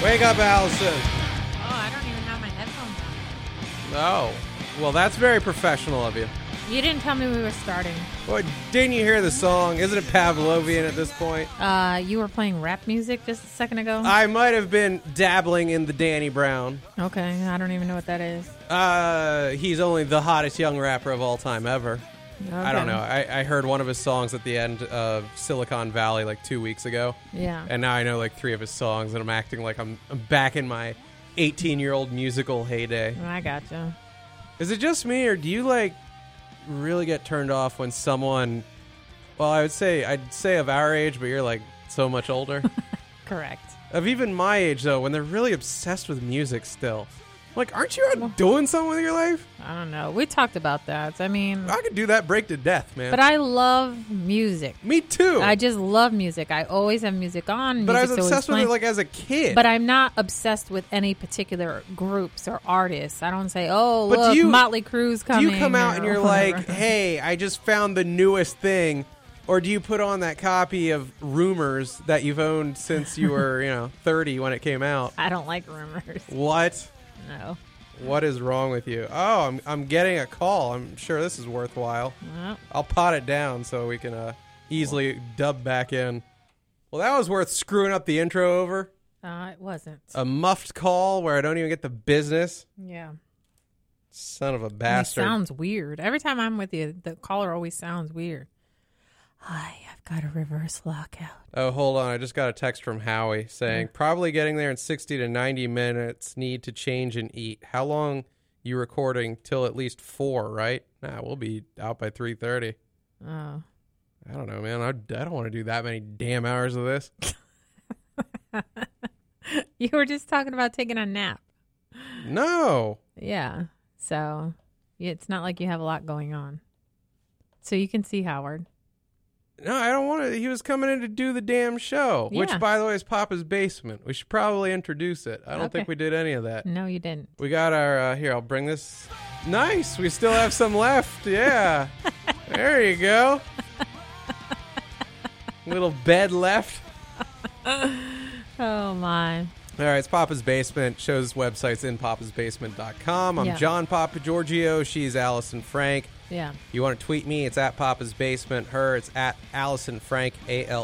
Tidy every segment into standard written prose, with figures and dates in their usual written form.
Wake up, Allison. Oh, I don't even have my headphones on. Oh, well, that's very professional of you. You didn't tell me we were starting. Well, didn't you hear the song? Isn't it Pavlovian at this point? You were playing rap music just a second ago? I might have been dabbling in the Danny Brown. Okay, I don't even know what that is. He's only the hottest young rapper of all time ever. Okay. I don't know. I heard one of his songs at the end of Silicon Valley like 2 weeks ago. Yeah. And now I know like 3 of his songs, and I'm acting like I'm back in my 18-year-old musical heyday. I gotcha. Is it just me, or do you like really get turned off when someone, well, I'd say of our age, but you're like so much older. Correct. Of even my age, though, when they're really obsessed with music still. Like, aren't you out doing something with your life? I don't know. We talked about that. I mean, I could do that break to death, man. but I love music. Me too. I just love music. I always have music on. But I was Music's always obsessed with playing. it like as a kid. But I'm not obsessed with any particular groups or artists. I don't say, oh, But look, do you- Motley Crue's coming. Do you come out or and you're whatever. like, hey, I just found the newest thing? Or do you put on that copy of Rumors that you've owned since you were, 30 when it came out? I don't like rumors. What? No. What is wrong with you? Oh, I'm getting a call. I'm sure this is worthwhile. Well, I'll pot it down so we can easily dub back in. Well, that was worth screwing up the intro over. it wasn't. A muffed call where I don't even get the business. Yeah. Son of a It bastard. sounds weird. Every time I'm with you, the caller always sounds weird. Hi, I've got a reverse lockout. Oh, hold on. I just got a text from Howie saying, probably getting there in 60 to 90 minutes, need to change and eat. How long you recording? Till at least 4, right? Nah, we'll be out by 3:30. Oh. I don't know, man. I don't want to do that many damn hours of this. You were just talking about taking a nap. No. Yeah. So it's not like you have a lot going on. So you can see Howard. No, I don't want to. He was coming in to do the damn show, which, Yeah. by the way, is Papa's Basement. We should probably introduce it. I don't Okay. think we did any of that. No, you didn't. We got our, here, I'll bring this. Nice. We still have some left. Yeah. There you go. Little bed left. Oh, my. All right, it's Papa's Basement. Show's website's in papasbasement.com. I'm Yeah. John Papa Giorgio. She's Allison Frank. Yeah. You want to tweet me, it's at Papa's Basement. Her, it's at Allison Frank,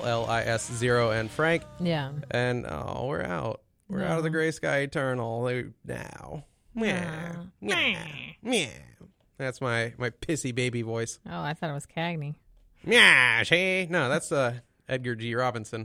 ALLIS0 and Frank. Yeah. And, we're out. We're out of the gray sky eternal now. Meow. Meow. Meow. That's my pissy baby voice. Oh, I thought it was Cagney. Meow, she. No, that's Edgar G. Robinson.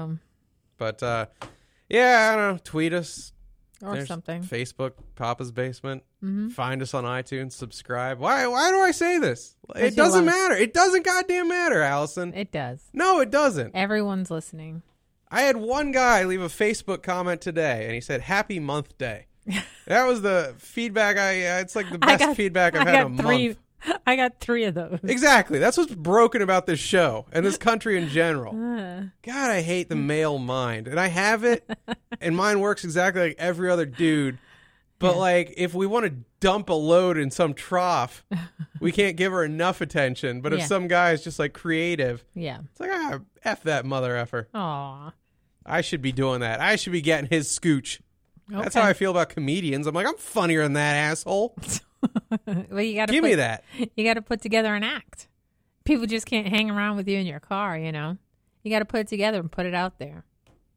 But, yeah, I don't know. Tweet us. Or There's something. Facebook, Papa's Basement. Mm-hmm. Find us on iTunes. Subscribe. Why do I say this? It you doesn't love- matter. It doesn't goddamn matter, Allison. It does. No, it doesn't. Everyone's listening. I had one guy leave a Facebook comment today, and he said, "Happy Month Day." That was the feedback it's like the best feedback I've had in a month. I got 3 of those. Exactly. That's what's broken about this show and this country in general. God, I hate the male mind. And I have it, and mine works exactly like every other dude. But, like, if we want to dump a load in some trough, we can't give her enough attention. But if Yeah. some guy is just, like, creative, Yeah. it's like, F that mother effer. Aw. I should be doing that. I should be getting his scooch. That's how Okay. I feel about comedians. I'm like, I'm funnier than that asshole. Well, you got to Give me that. You got to put together an act. People just can't hang around with you in your car, You got to put it together and put it out there.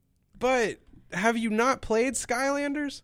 But have you not played Skylanders?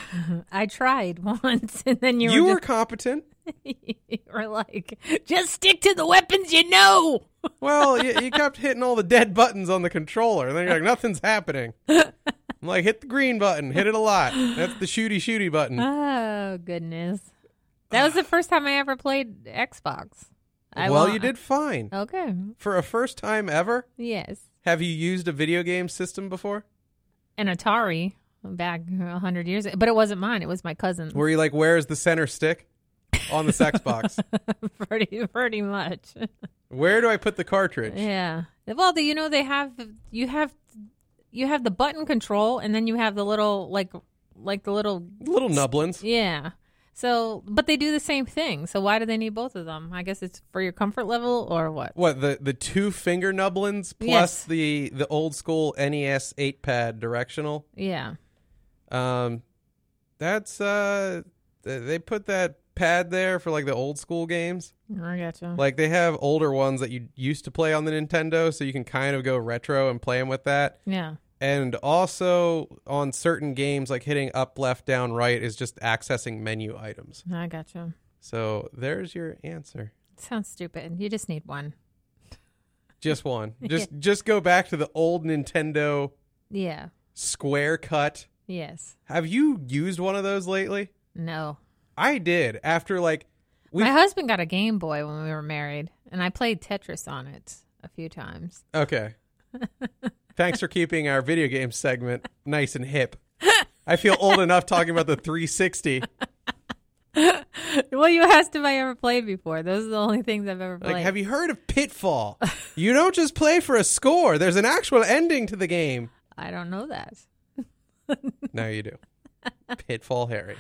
I tried once, and then you You were were competent. you were like, just stick to the weapons you know. Well, you kept hitting all the dead buttons on the controller, and then you're like, nothing's happening. I'm like, hit the green button. Hit it a lot. That's the shooty button. Oh, goodness. That was the first time I ever played Xbox. You did fine. Okay. For a first time ever, Yes. have you used a video game system before? An Atari back 100 years ago. But it wasn't mine. It was my cousin's. Where you like, where's the center stick on this Xbox? pretty much. Where do I put the cartridge? Yeah. Well, they have you have the button control, and then you have the little like the little Little nublins. yeah. So, but they do the same thing. So why do they need both of them? I guess it's for your comfort level or what? What, the 2 finger nublins plus Yes. the old school NES 8-pad directional? Yeah. That's they put that pad there for like the old school games. I gotcha. Like they have older ones that you used to play on the Nintendo, so you can kind of go retro and play them with that. Yeah. And also on certain games, like hitting up, left, down, right is just accessing menu items. I gotcha. So there's your answer. Sounds stupid. You just need one. Just one. Just go back to the old Nintendo Yeah. square cut. Yes. Have you used one of those lately? No. I did. After like My husband got a Game Boy when we were married, and I played Tetris on it a few times. Okay. Thanks for keeping our video game segment nice and hip. I feel old enough talking about the 360. Well, you asked if I ever played before. Those are the only things I've ever played. Like, have you heard of Pitfall? You don't just play for a score. There's an actual ending to the game. I don't know that. Now you do. Pitfall Harry.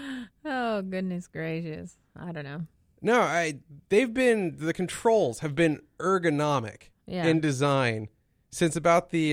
Oh, goodness gracious. I don't know. No, the controls have been ergonomic in design since about the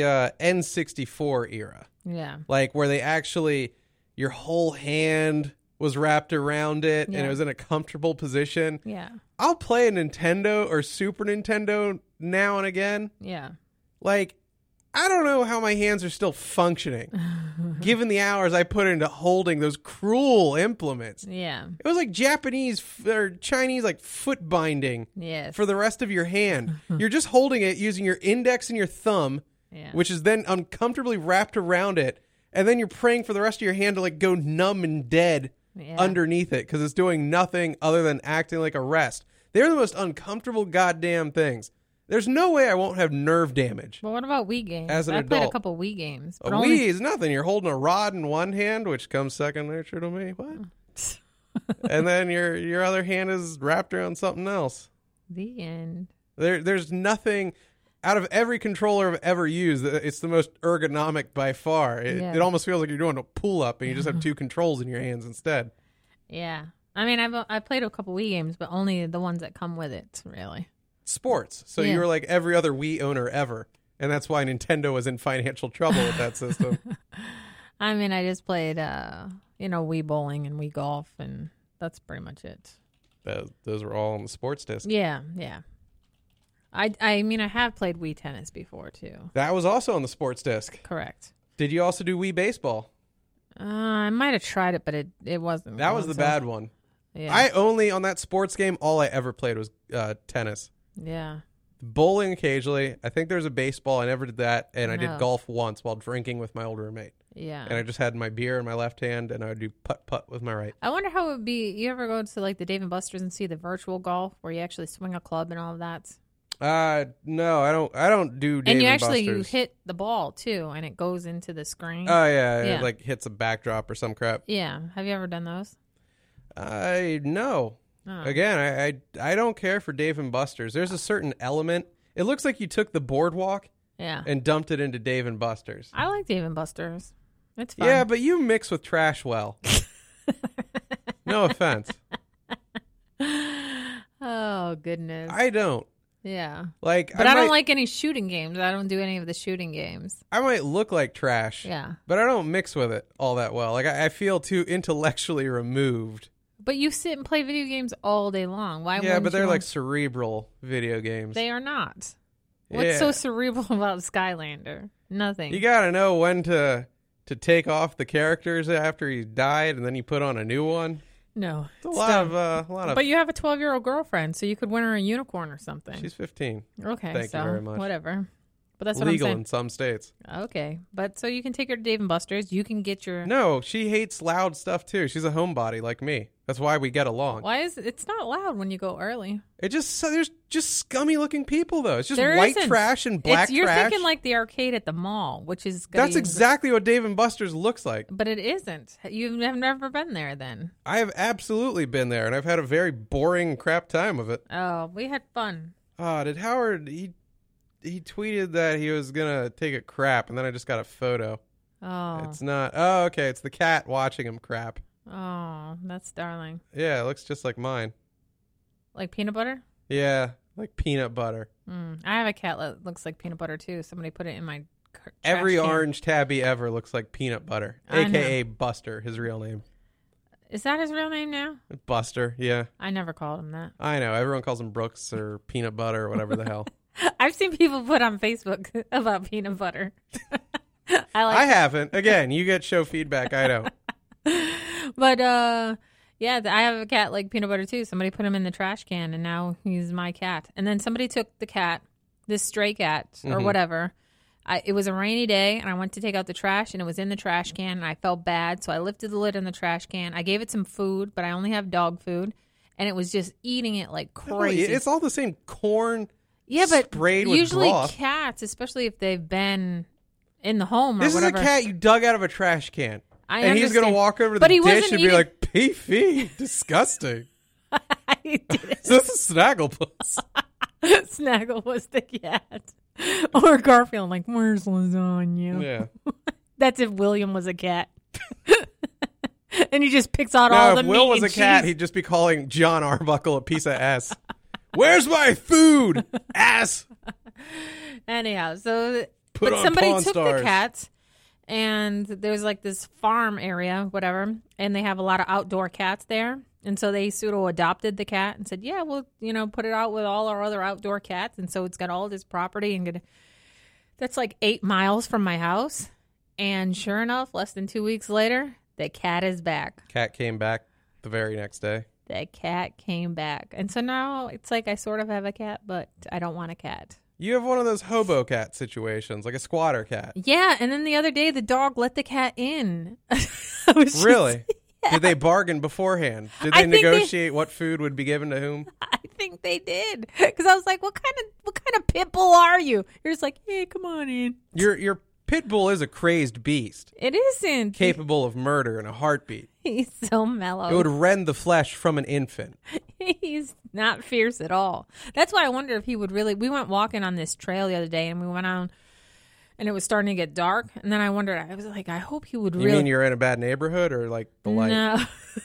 N64 era. Yeah. Like where they actually, your whole hand was wrapped around it and it was in a comfortable position. Yeah. I'll play a Nintendo or Super Nintendo now and again. Yeah. Like, I don't know how my hands are still functioning, given the hours I put into holding those cruel implements. Yeah. It was like Japanese or Chinese, like foot binding Yes. for the rest of your hand. You're just holding it using your index and your thumb, which is then uncomfortably wrapped around it. And then you're praying for the rest of your hand to like go numb and dead underneath it because it's doing nothing other than acting like a rest. They're the most uncomfortable goddamn things. There's no way I won't have nerve damage. But what about Wii games? As an I played adult. a couple Wii games. A Wii is nothing. You're holding a rod in one hand, which comes second nature to me. What? And then your other hand is wrapped around something else. The end. There's nothing out of every controller I've ever used. It's the most ergonomic by far. It almost feels like you're doing a pull up and you just have two controls in your hands instead. Yeah. I mean, I played a couple Wii games, but only the ones that come with it, really. Sports. So you were like every other Wii owner ever. And that's why Nintendo was in financial trouble with that system. I mean, I just played, Wii bowling and Wii golf, and that's pretty much it. Those were all on the sports disc. Yeah, yeah. I mean, I have played Wii tennis before, too. That was also on the sports disc. Correct. Did you also do Wii baseball? I might have tried it, but it wasn't. That was the bad one. Yeah. I only, on that sports game, all I ever played was tennis. Yeah. Bowling occasionally. I think there was a baseball. I never did that. And I did golf once while drinking with my old roommate. Yeah. And I just had my beer in my left hand and I would do putt-putt with my right. I wonder how it would be. You ever go to like the Dave & Buster's and see the virtual golf where you actually swing a club and all of that? No, I don't do Dave and you & actually you Buster's. hit the ball too and it goes into the screen. Oh, yeah. It like hits a backdrop or some crap. Yeah. Have you ever done those? No. Oh. Again, I don't care for Dave & Buster's. There's a certain element. It looks like you took the boardwalk and dumped it into Dave & Buster's. I like Dave & Buster's. It's fun. Yeah, but you mix with trash well. No offense. Oh, goodness. I don't. Yeah. But I don't like any shooting games. I don't do any of the shooting games. I might look like trash. Yeah. But I don't mix with it all that well. Like I feel too intellectually removed. But you sit and play video games all day long. Why? Yeah, but they're like cerebral video games. They are not. What's so cerebral about Skylander? Nothing. You got to know when to take off the characters after he's died, and then you put on a new one. No, it's a lot of. But you have a 12-year-old girlfriend, so you could win her a unicorn or something. She's 15. Okay, Thank you very much. Whatever. But that's what legal I'm saying. in some states. Okay, but so you can take her to Dave & Buster's. You can get your. No, she hates loud stuff too. She's a homebody like me. That's why we get along. Why is it's not loud when you go early? There's just scummy looking people though. It's just there white isn't. trash and black you're trash. You're thinking like the arcade at the mall, which is. That's exactly what Dave & Buster's looks like. But it isn't. You have never been there then. I have absolutely been there, and I've had a very boring crap time of it. Oh, we had fun. Did Howard? He tweeted that he was gonna take a crap, and then I just got a photo. Oh. It's not. Oh, okay. It's the cat watching him crap. Oh, that's darling. Yeah, it looks just like mine. Like peanut butter? Yeah, like peanut butter. I have a cat that looks like peanut butter too. Somebody put it in my Every trash can. orange tabby ever looks like peanut butter, I a.k.a. Buster, his real name. Is that his real name now? Buster, yeah. I never called him that. I know. Everyone calls him Brooks or peanut butter or whatever the hell. I've seen people put on Facebook about peanut butter. I haven't. Again, you get show feedback. I don't. But yeah, I have a cat like peanut butter too. Somebody put him in the trash can, and now he's my cat. And then somebody took the cat, this stray cat or whatever. It was a rainy day, and I went to take out the trash, and it was in the trash can, and I felt bad, so I lifted the lid on the trash can. I gave it some food, but I only have dog food, and it was just eating it like crazy. It's all the same corn. Yeah, but sprayed with usually broth. cats, especially if they've been in the home or This whatever. is a cat you dug out of a trash can. And he's going to walk over to the dish and be like, pee, disgusting. He didn't. Is this a Snagglepuss? Snaggle was the cat. Or Garfield, like, where's lasagna? Yeah. That's if William was a cat. And he just picks out Now, all the if meat Will was a and cat, cheese. he'd just be calling John Arbuckle a piece of ass. Where's my food, ass? Anyhow, so Put but on somebody Pawn took Stars. the cats, and there's like this farm area, whatever, and they have a lot of outdoor cats there. And so they pseudo adopted the cat and said, yeah, we'll, put it out with all our other outdoor cats. And so it's got all this property and that's like 8 miles from my house. And sure enough, less than 2 weeks later, the cat is back. Cat came back the very next day. The cat came back. And so now it's like I sort of have a cat, but I don't want a cat. You have one of those hobo cat situations, like a squatter cat. Yeah. And then the other day, the dog let the cat in. I was just- Really? Did they bargain beforehand? Did I they think negotiate what food would be given to whom? I think they did. Because I was like, what kind of pit bull are you? You're just like, hey, come on in. Your pit bull is a crazed beast, It isn't. capable of murder in a heartbeat. He's so mellow. It would rend the flesh from an infant. He's not fierce at all. That's why I wonder if he would really. We went walking on this trail the other day, and we went on, and it was starting to get dark. And then I wondered. I was like, I hope he would You really. mean you're in a bad neighborhood or like the light? No.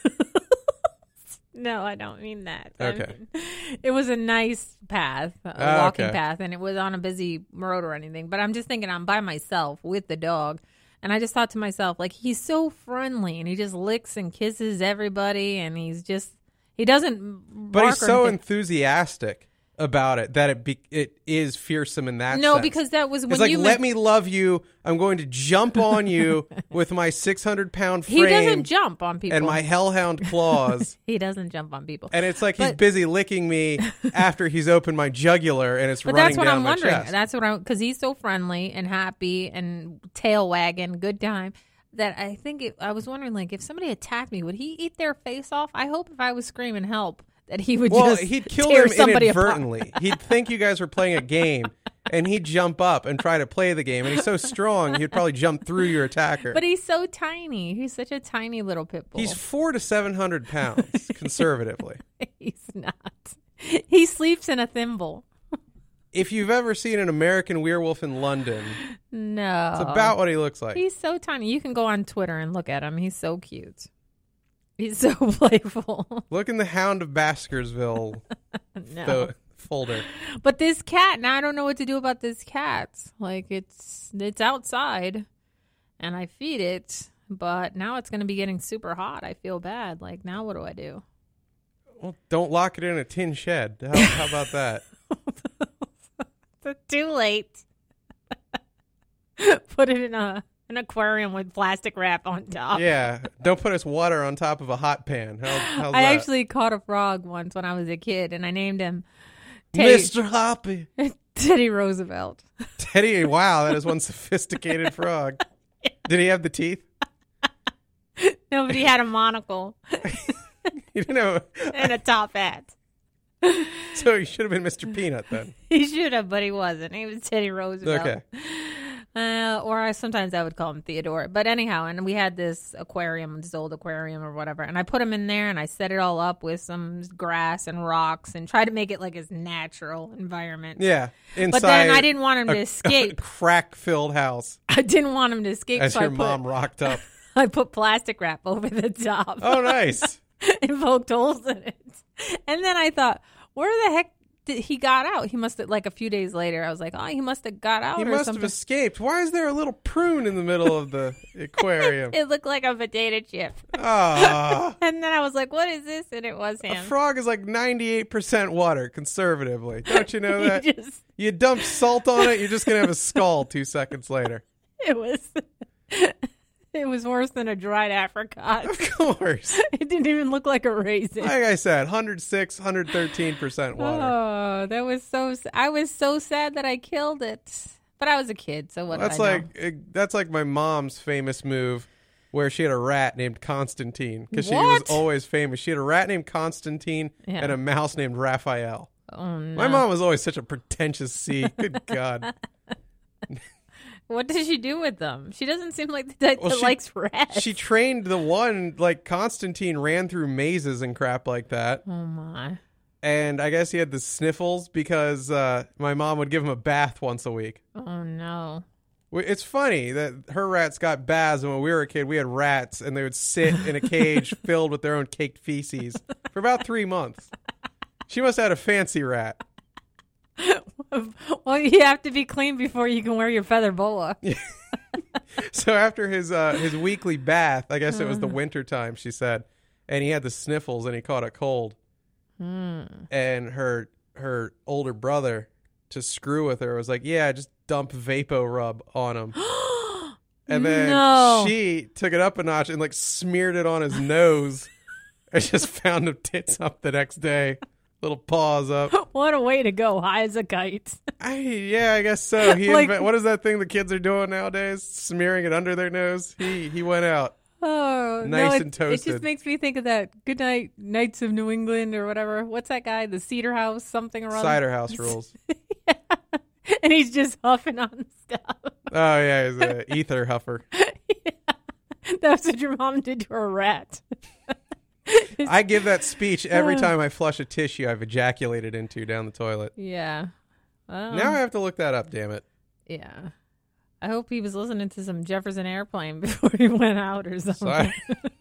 No, I don't mean that. Okay. It was a nice path, a walking okay. path, and it was on a busy road or anything. But I'm just thinking I'm by myself with the dog. And I just thought to myself, like, he's so friendly and he just licks and kisses everybody. And he doesn't But he's bark or so anything. enthusiastic about it that it is fearsome in that No, sense. because that was when it's like, you let me love you. I'm going to jump on you with my 600-pound frame He doesn't jump on people. and my hellhound claws. He doesn't jump on people. And it's like he's But- busy licking me after he's opened my jugular and it's But running that's what down I'm my wondering. chest. That's what because he's so friendly and happy and tail wagging, good time. That I think I was wondering, like, if somebody attacked me, would he eat their face off? I hope if I was screaming help that he would Well, just he'd kill tear them somebody apart. inadvertently. He'd think you guys were playing a game, and he'd jump up and try to play the game. And he's so strong, he'd probably jump through your attacker. But he's so tiny. He's such a tiny little pit bull. He's 400 to 700 pounds, conservatively. He's not. He sleeps in a thimble. If you've ever seen an American werewolf in London, No. it's about what he looks like. He's so tiny. You can go on Twitter and look at him. He's so cute. He's so playful. Look in the Hound of Baskerville No. folder. But this cat, now I don't know what to do about this cat. Like, it's outside, and I feed it, but now it's going to be getting super hot. I feel bad. Like, now what do I do? Well, don't lock it in a tin shed. How about that? It's too late. Put it in an aquarium with plastic wrap on top. Yeah, don't put us water on top of a hot pan. How's I that? actually caught a frog once when I was a kid, and I named him Teddy, Mr. Hoppy. Teddy Roosevelt. Teddy, wow, that is one sophisticated frog. Did he have the teeth? Nobody had a monocle You know, and a top hat. so he should have been Mr. Peanut then. He should have, but he wasn't. He was Teddy Roosevelt. Okay. Sometimes I would call him Theodore. But anyhow, and we had this aquarium, this old aquarium or whatever, and I put him in there and I set it all up with some grass and rocks and tried to make it like his natural environment. Yeah. Inside But then I didn't want him to a escape. crack-filled house I didn't want him to escape, as so your mom rocked up. I put plastic wrap over the top. Oh, nice. And poked holes in it. And then I thought, where the heck he got out. He must have, like, a few days later, I was like, oh, he must have got out He or must something. have escaped. Why is there a little prune in the middle of the aquarium? It looked like a potato chip. Ah. And then I was like, what is this? And it was A him. frog is like 98% water, conservatively. Don't you know He that? just- You dump salt on it, you're just going to have a skull 2 seconds later. it was worse than a dried apricot. Of course. It didn't even look like a raisin. Like I said, 106, 113% water. Oh, that was I was so sad that I killed it. But I was a kid, so what That's do I know? that's like my mom's famous move where she had a rat named Constantine because she was What? always famous. She had a rat named Constantine Yeah. and a mouse named Raphael. Oh, no. My mom was always such a pretentious C. Good God. What did she do with them? She doesn't seem like the type Well, that likes rats. She trained the one, like Constantine ran through mazes and crap like that. Oh, my. And I guess he had the sniffles because my mom would give him a bath once a week. Oh, no. It's funny that her rats got baths, and when we were a kid, we had rats, and they would sit in a cage filled with their own caked feces for about 3 months. She must have had a fancy rat. Well, you have to be clean before you can wear your feather boa. So after his weekly bath, I guess it was the winter time, she said, and he had the sniffles and he caught a cold. And her older brother, to screw with her, was like, yeah, just dump Vapo Rub on him. And then No. she took it up a notch and like smeared it on his nose. I just found him tits up the next day. Little paws up. What a way to go, high as a kite. I guess so. Like- What is that thing the kids are doing nowadays? Smearing it under their nose? He went out. Oh, Nice no, and It toasted. just makes me think of that Good Night Knights of New England or whatever. What's that guy? The Cedar House something or other. Cider House rules. And he's just huffing on stuff. Oh, yeah, he's an ether huffer. That's what your mom did to a rat. I give that speech every time I flush a tissue I've ejaculated into down the toilet. Yeah. Well, Now I have to look that up, damn it. yeah. I hope he was listening to some Jefferson Airplane before he went out or something. Sorry.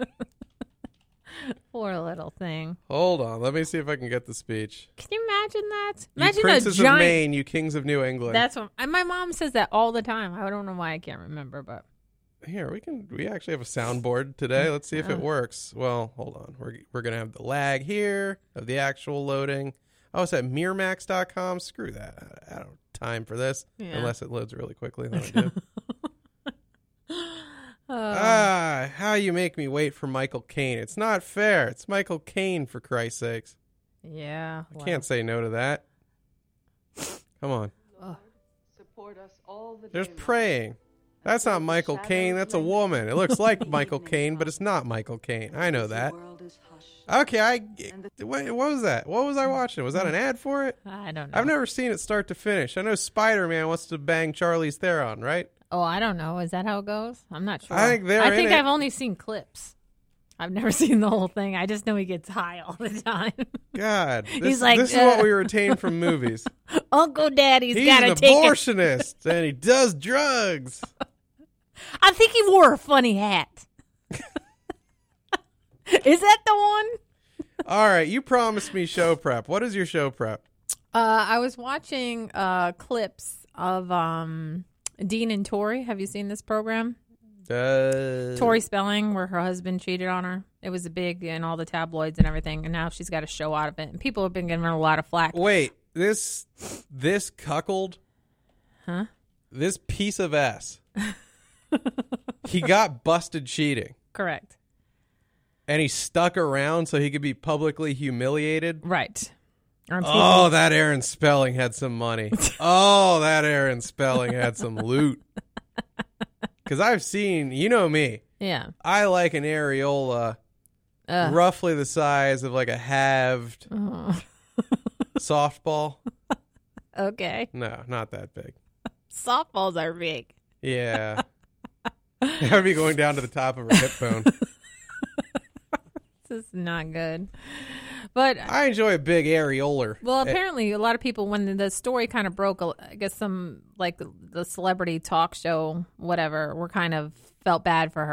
Poor little thing. Hold on. Let me see if I can get the speech. Can you imagine that? You Imagine princes a giant. of Maine, you kings of New England. That's what. And my mom says that all the time. I don't know why I can't remember, but Here, we actually have a soundboard today. Let's see if it works. Well, hold on. We're going to have the lag here of the actual loading. Oh, it's at Miramax.com. Screw that. I don't have time for this Yeah. unless it loads really quickly. Then I do. Oh. How you make me wait for Michael Caine. It's not fair. It's Michael Caine, for Christ's sakes. Yeah. I can't say no to that. Come on. Support us all the There's day praying. That's not Michael Caine. That's a woman. It looks like Michael Caine, but it's not Michael Caine. I know that. The world is hushed. Okay, what was that? What was I watching? Was that an ad for it? I don't know. I've never seen it start to finish. I know Spider-Man wants to bang Charlize Theron, right? Oh, I don't know. Is that how it goes? I'm not sure. I think they're I in think it. I've only seen clips. I've never seen the whole thing. I just know he gets high all the time. God, He's like, this is what we retain from movies. Uncle Daddy's He's got an to take it. abortionist, and he does drugs. I think he wore a funny hat. Is that the one? All right, you promised me show prep. What is your show prep? I was watching clips of Dean and Tori. Have you seen this program? Tori Spelling, where her husband cheated on her. It was big in all the tabloids and everything, and now she's got a show out of it. And people have been giving her a lot of flack. Wait, this cuckold, Huh? this piece of ass, he got busted cheating, Correct. and he stuck around so he could be publicly humiliated. Right. Oh, that Aaron Spelling had some money. Oh, that Aaron Spelling had some loot. Because I've seen, you know me, Yeah. I like an areola roughly the size of like a halved softball. Okay. No, not that big. Softballs are big. Yeah. That would be going down to the top of her hip bone. This is not good. But I enjoy a big areolar. well, apparently a lot of people, when the story kind of broke, I guess some like the celebrity talk show, whatever, were kind of felt bad for her.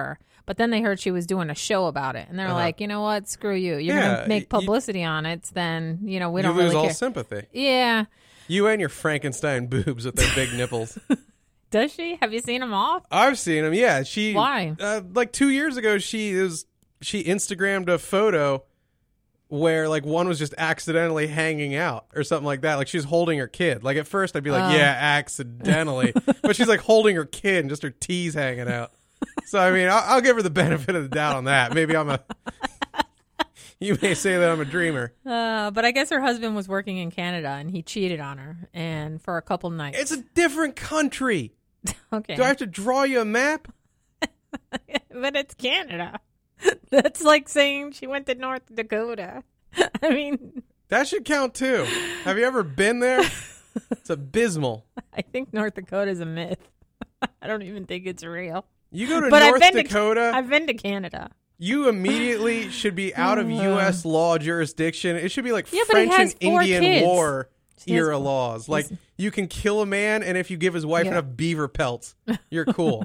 But then they heard she was doing a show about it, and they're like, you know what? Screw you. You're Yeah, going to make publicity on it, then, we You don't lose really all care. sympathy. Yeah. You and your Frankenstein boobs with their big nipples. Does she? Have you seen them off? I've seen them. Yeah, she. Why? Like 2 years ago, she Instagrammed a photo where like one was just accidentally hanging out or something like that. Like she's holding her kid. Like at first I'd be like, yeah, accidentally, but she's like holding her kid and just her tees hanging out. So I mean, I'll give her the benefit of the doubt on that. Maybe you may say that I'm a dreamer. But I guess her husband was working in Canada and he cheated on her, and for a couple nights. It's a different country. Okay. Do I have to draw you a map? But it's Canada. That's like saying she went to North Dakota. I mean, That should count too. Have you ever been there? It's abysmal. I think North Dakota is a myth. I don't even think it's real. You go to But North Dakota, I've been to Canada. you immediately should be out of U.S. law jurisdiction. It should be like Yeah, but he French has and 4 Indian kids. War He has era 4 laws. Like you can kill a man, and if you give his wife Yeah. enough beaver pelts, you're cool.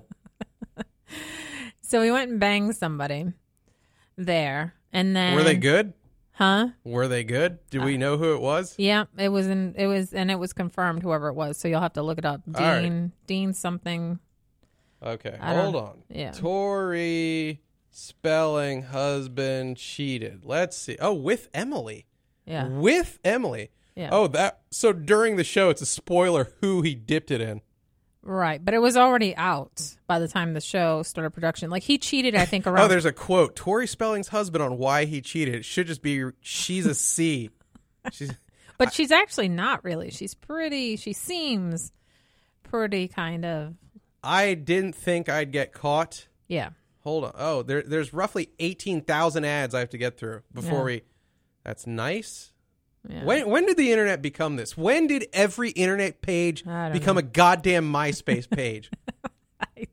So we went and banged somebody there, and then Were they good? Huh? Were they good? Do we know who it was? Yeah, it was confirmed, whoever it was. So you'll have to look it up. All right. Dean something. Okay, I don't- hold on. yeah. Tori Spelling husband cheated. Let's see. Oh, with Emily. Yeah. With Emily. Yeah. Oh, so during the show, it's a spoiler who he dipped it in. Right, but it was already out by the time the show started production. Like he cheated, I think, around. Oh, there's a quote. Tori Spelling's husband on why he cheated. It should just be, she's a C. But she's actually not really. She's pretty. She seems pretty kind of. I didn't think I'd get caught. Yeah. Hold on. Oh, there's roughly 18,000 ads I have to get through before that's nice. Yeah. When did the internet become this? When did every internet page I don't become know. a goddamn MySpace page? I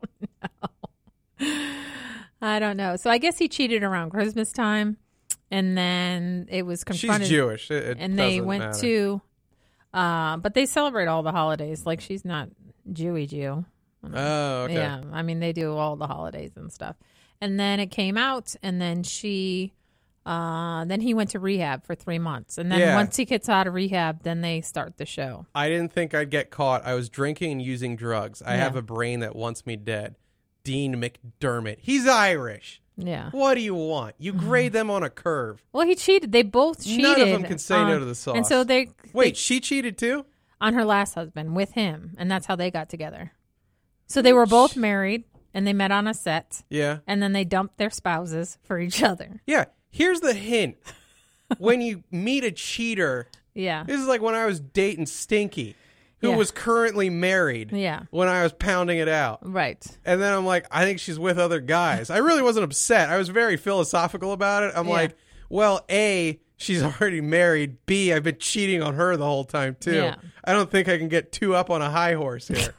don't know. So I guess he cheated around Christmas time, and then it was confronted. She's Jewish. It and they doesn't went matter. to, but they celebrate all the holidays. Like she's not Jewy Jew. Oh, okay. Yeah, I mean they do all the holidays and stuff. And then it came out, and then then he went to rehab for 3 months, and then once he gets out of rehab, then they start the show. I didn't think I'd get caught. I was drinking and using drugs. I Yeah. have a brain that wants me dead. Dean McDermott. He's Irish. Yeah. What do you want? You grade them on a curve. Well, he cheated. They both cheated. None of them can say no to the sauce. And so they Wait, she cheated too? on her last husband with him, and that's how they got together. So they were both married, and they met on a set, Yeah. and then they dumped their spouses for each other. Yeah. Here's the hint. When you meet a cheater, Yeah. this is like when I was dating Stinky, who Yeah. was currently married Yeah. when I was pounding it out. Right. And then I'm like, I think she's with other guys. I really wasn't upset. I was very philosophical about it. I'm Yeah. like, well, A, she's already married. B, I've been cheating on her the whole time, too. Yeah. I don't think I can get too up on a high horse here.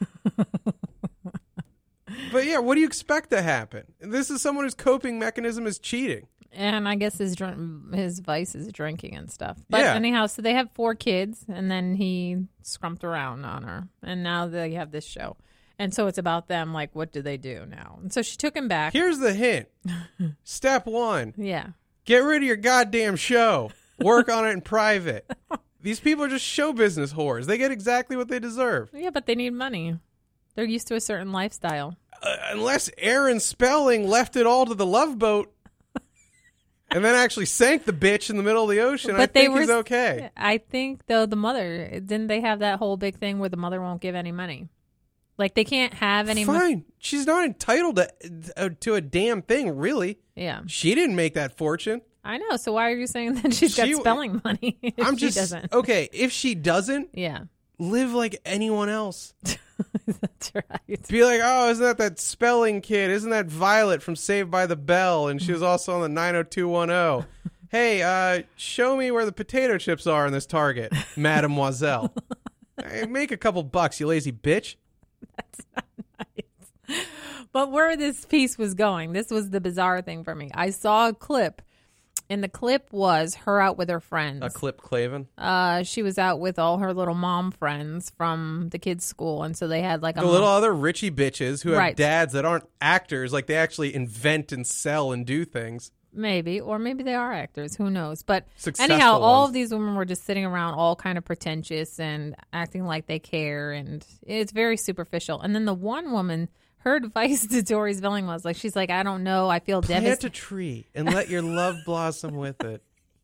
But yeah, what do you expect to happen? This is someone whose coping mechanism is cheating. And I guess his vice is drinking and stuff. But Yeah. anyhow, so they have 4 kids, and then he scrumped around on her, and now they have this show. And so it's about them, like, what do they do now? And so she took him back. Here's the hint. Step 1, Yeah. get rid of your goddamn show. Work on it in private. These people are just show business whores. They get exactly what they deserve. Yeah, but they need money. They're used to a certain lifestyle. Unless Aaron Spelling left it all to the Love Boat and then actually sank the bitch in the middle of the ocean, I think he's okay. I think, though, the mother, didn't they have that whole big thing where the mother won't give any money? Like, they can't have any money. Fine. She's not entitled to a damn thing, really. Yeah. She didn't make that fortune. I know. So why are you saying that she's got She- spelling money if I'm she just doesn't? okay. If she doesn't, Yeah. live like anyone else. That's right. Be like, oh, isn't that Spelling kid? Isn't that Violet from Saved by the Bell? And she was also on the 90210. Hey, show me where the potato chips are in this Target, Mademoiselle. Hey, make a couple bucks, you lazy bitch. That's not nice. But where this piece was going, this was the bizarre thing for me. I saw a clip, And the clip was her out with her friends. A Clip Clavin. She was out with all her little mom friends from the kids' school, and so they had like The little other richy bitches who have dads that aren't actors, like they actually invent and sell and do things. Maybe, or maybe they are actors. Who knows? But Successful anyhow, all ones. of these women were just sitting around, all kind of pretentious and acting like they care, and it's very superficial. And then the one woman, her advice to Tori Spelling was like, she's like, I don't know, I feel Plant devastated. a tree and let your love blossom with it.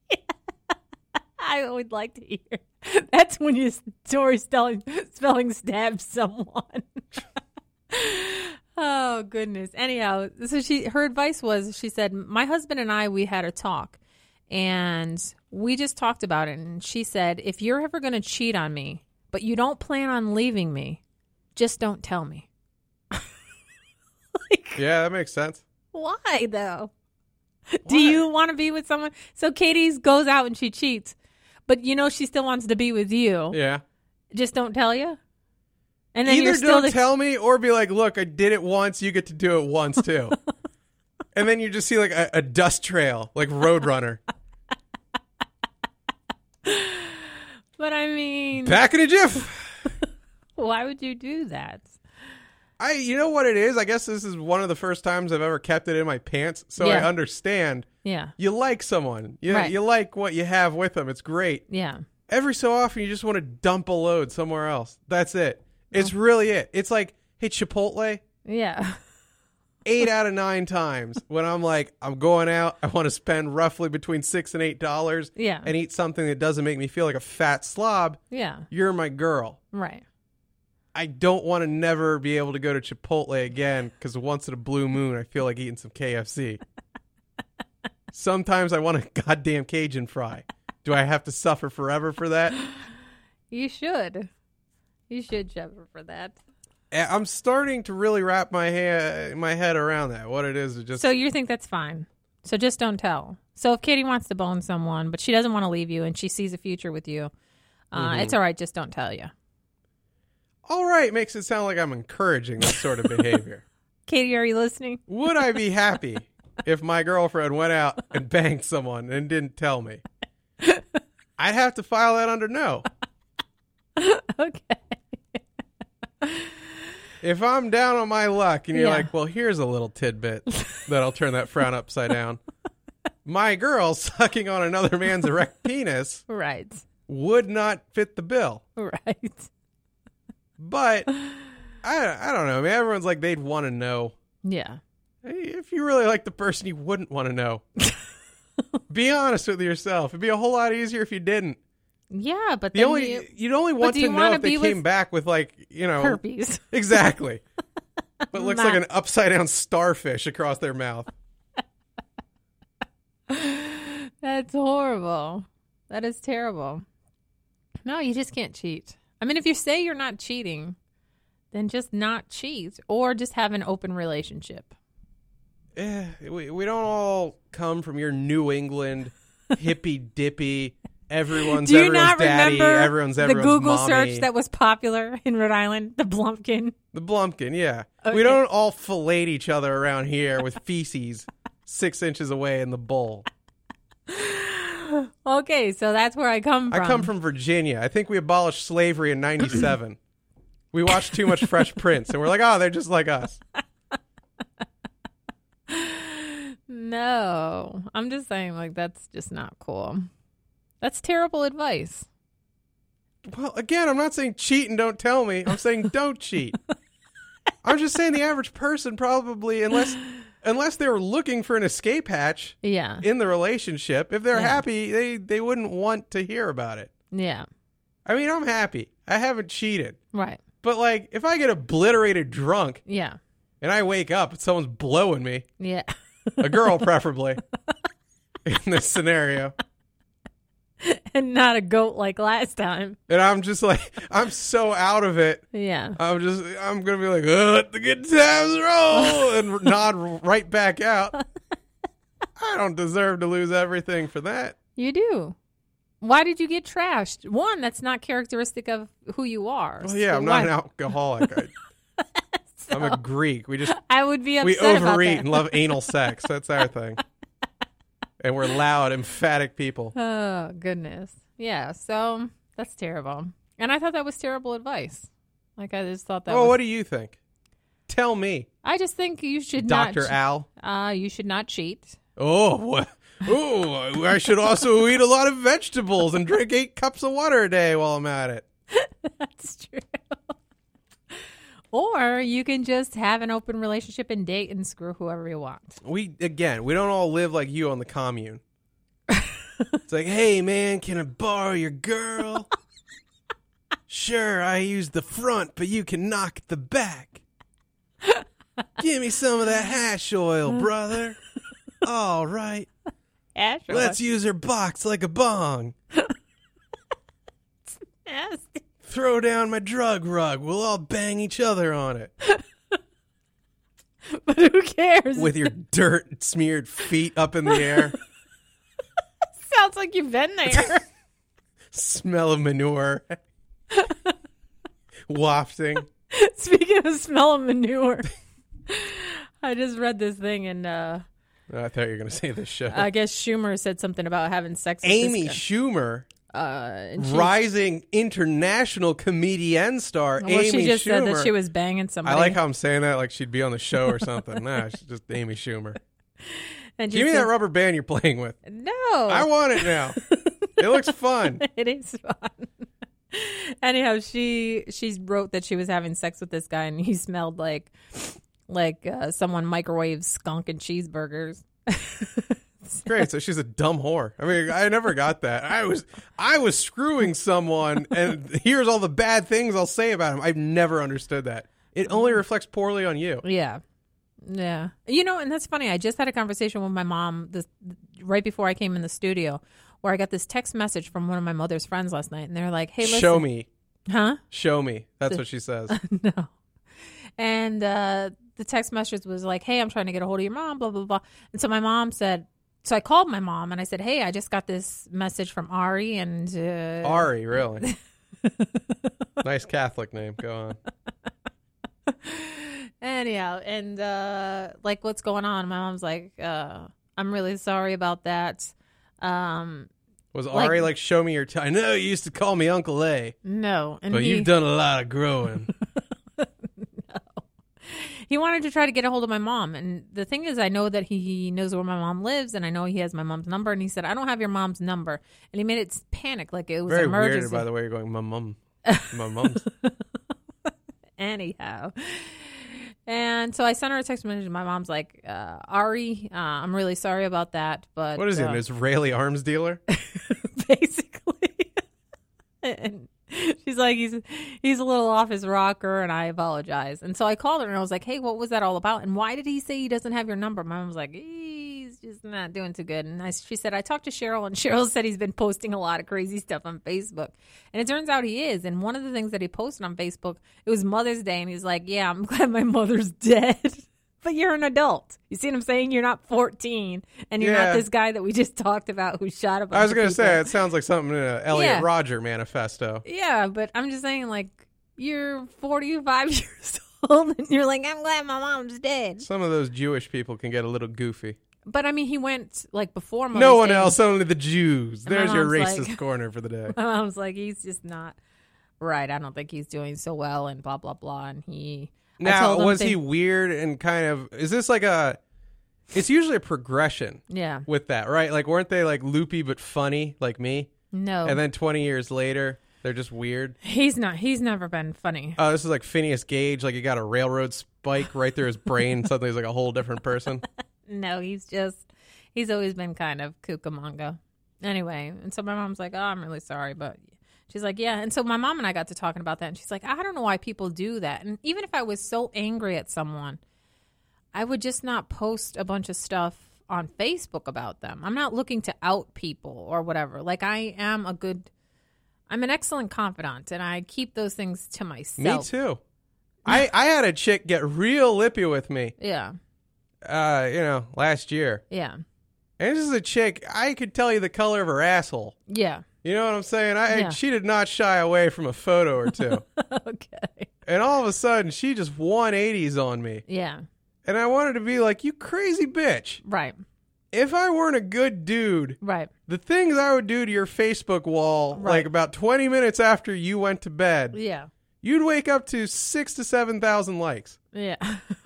I would like to hear. That's when you Tori Spelling stabs someone. Oh goodness. Anyhow, so her advice was, she said, my husband and I, we had a talk and we just talked about it. And she said, if you're ever going to cheat on me, but you don't plan on leaving me, just don't tell me. Yeah, that makes sense. Why though? Do you want to be with someone? So Katie goes out and she cheats, but she still wants to be with you. Yeah. Just don't tell you. And then Either you're still don't tell me or be like, look, I did it once. You get to do it once too. And then you just see like a dust trail, like Roadrunner. But I mean, Back in a jiff. why would you do that? You know what it is? I guess this is one of the first times I've ever kept it in my pants. So I Yeah. understand. Yeah. You like someone. Right. You like what you have with them. It's great. Yeah. Every so often, you just want to dump a load somewhere else. That's it. It's really it. It's like, hey, Chipotle, Yeah. 8 out of 9 times when I'm like, I'm going out, I want to spend roughly between $6 and $8 Yeah. and eat something that doesn't make me feel like a fat slob. Yeah. You're my girl. Right. I don't want to never be able to go to Chipotle again because once in a blue moon, I feel like eating some KFC. Sometimes I want a goddamn Cajun fry. Do I have to suffer forever for that? You should. You should suffer for that. I'm starting to really wrap my head around that. What it is just. So you think that's fine. So just don't tell. So if Katie wants to bone someone, but she doesn't want to leave you and she sees a future with you, it's all right. Just don't tell you. All right makes it sound like I'm encouraging this sort of behavior. Katie, are you listening? Would I be happy if my girlfriend went out and banged someone and didn't tell me? I'd have to file that under no. Okay. If I'm down on my luck and you're Yeah. like, well, here's a little tidbit that'll turn that frown upside down. My girl sucking on another man's erect penis Right. would not fit the bill. Right. But I don't know. I mean, everyone's like, they'd want to know. Yeah. If you really like the person, you wouldn't want to know. Be honest with yourself. It'd be a whole lot easier if you didn't. Yeah, but The then only you'd only want do to you know wanna if they be came with back with like, herpes. Exactly. But looks like Not- an upside down starfish across their mouth. That's horrible. That is terrible. No, you just can't cheat. I mean, if you say you're not cheating, then just not cheat or just have an open relationship. We don't all come from your New England hippy dippy. Everyone's Do you everyone's not daddy. remember Everyone's the Google mommy. search that was popular in Rhode Island? The Blumpkin. The Blumpkin, yeah. Okay. We don't all fillet each other around here with feces 6 inches away in the bowl. Okay, so that's where I come from. I come from Virginia. I think we abolished slavery in 97. We watched too much Fresh Prince, and we're like, oh, they're just like us. No, I'm just saying, like, that's just not cool. That's terrible advice. Well, again, I'm not saying cheat and don't tell me. I'm saying don't cheat. I'm just saying the average person probably, unless they were looking for an escape hatch Yeah. in the relationship, if they're Yeah. happy, they wouldn't want to hear about it. Yeah. I mean, I'm happy. I haven't cheated. Right. But, like, if I get obliterated drunk Yeah. and I wake up and someone's blowing me, Yeah. a girl preferably, in this scenario, And not a goat like last time. and I'm just like, I'm so out of it. Yeah. I'm going to be like, let the good times roll, and nod right back out. I don't deserve to lose everything for that. You do. Why did you get trashed? One, that's not characteristic of who you are. Well, yeah, So I'm not an why- alcoholic. I'm a Greek. I would be We upset about overeat that. and love anal sex. That's our thing. And we're loud, emphatic people. Oh, goodness. Yeah, so that's terrible. And I thought that was terrible advice. Like, I just thought that Well, was... what do you think? Tell me. I just think you should Dr. Al. You should not cheat. Oh, I should also eat a lot of vegetables and drink 8 cups of water a day while I'm at it. That's true. Or you can just have an open relationship and date and screw whoever you want. We don't all live like you on the commune. It's like, hey, man, can I borrow your girl? Sure, I use the front, but you can knock the back. Give me some of that hash oil, brother. All right. Ash oil. Let's use her box like a bong. Nasty. Throw down my drug rug. We'll all bang each other on it. But who cares? With your dirt smeared feet up in the air. Sounds like you've been there. Smell of manure. Wafting. Speaking of smell of manure, I just read this thing and I thought you were going to say this show. I guess Schumer said something about having sex with Amy this guy. Schumer, And rising international comedian star. well, Amy she just Schumer. said that she was banging somebody. I like how I'm saying that like she'd be on the show or something. Nah, she's just Amy Schumer. And she Give me said, that rubber band you're playing with. No. I want it now. It looks fun. It is fun. Anyhow, she wrote that she was having sex with this guy and he smelled like someone microwaved skunk and cheeseburgers. Great. So she's a dumb whore. I mean, I never got that. I was screwing someone, and here's all the bad things I'll say about him. I've never understood that. It only reflects poorly on you. Yeah. Yeah. You know, and that's funny. I just had a conversation with my mom right before I came in the studio where I got this text message from one of my mother's friends last night. And they're like, hey, listen. Show me. Huh? Show me. That's what she says. No. And the text message was like, hey, I'm trying to get a hold of your mom, blah, blah, blah. And so my mom said, so I called my mom and I said, hey, I just got this message from Ari. And Ari, really? Nice Catholic name. Go on. Anyhow, and like, what's going on? My mom's like, I'm really sorry about that. Was Ari like, show me your I know you used to call me Uncle A. No. And But you've done a lot of growing. No. He wanted to try to get a hold of my mom. And the thing is, I know that he knows where my mom lives, and I know he has my mom's number. And he said, I don't have your mom's number. And he made it panic, like it was Very an emergency. weird, by the way. You're going, my mom. My mom's. Anyhow. And so I sent her a text message. My mom's like, Ari, I'm really sorry about that. But What is he, an Israeli arms dealer? basically. And she's like, he's a little off his rocker, and I apologize. And so I called her, and I was like, hey, what was that all about? And why did he say he doesn't have your number? My mom was like, he's just not doing too good. And she said, I talked to Cheryl, and Cheryl said he's been posting a lot of crazy stuff on Facebook. And it turns out he is. And one of the things that he posted on Facebook, it was Mother's Day, and he's like, yeah, I'm glad my mother's dead. But you're an adult. You see what I'm saying? You're not 14, and you're not this guy that we just talked about who shot a bunch I was of going to people. say, it sounds like something in an Elliot Yeah. Rodger manifesto. Yeah, but I'm just saying, like, you're 45 years old, and you're like, I'm glad my mom's dead. Some of those Jewish people can get a little goofy. But, I mean, he went, like, before Mother's No one Day. else, only the Jews. And my There's your mom's racist like- corner for the day. My mom's like, he's just not right. I don't think he's doing so well, and blah, blah, blah. And I Now, told him was he weird and kind of, is this like it's usually a progression Yeah. with that, right? Like, weren't they like loopy but funny, like me? No. And then 20 years later, they're just weird. He's not. He's never been funny. Oh, this is like Phineas Gage, like he got a railroad spike right through his brain. Suddenly he's like a whole different person. No, he's always been kind of Cucamonga. Anyway, and so my mom's like, oh, I'm really sorry, but she's like, yeah. And so my mom and I got to talking about that, and she's like, I don't know why people do that. And even if I was so angry at someone, I would just not post a bunch of stuff on Facebook about them. I'm not looking to out people or whatever. Like, I'm an excellent confidant, and I keep those things to myself. Me too. I had a chick get real lippy with me, Yeah. last year. Yeah. And this is a chick, I could tell you the color of her asshole. Yeah. You know what I'm saying? Yeah. She did not shy away from a photo or two. Okay. And all of a sudden, she just 180s on me. Yeah. And I wanted to be like, you crazy bitch. Right. if I weren't a good dude, Right. the things I would do to your Facebook wall, Right. like about 20 minutes after you went to bed, Yeah. you'd wake up to 6,000 to 7,000 likes Yeah.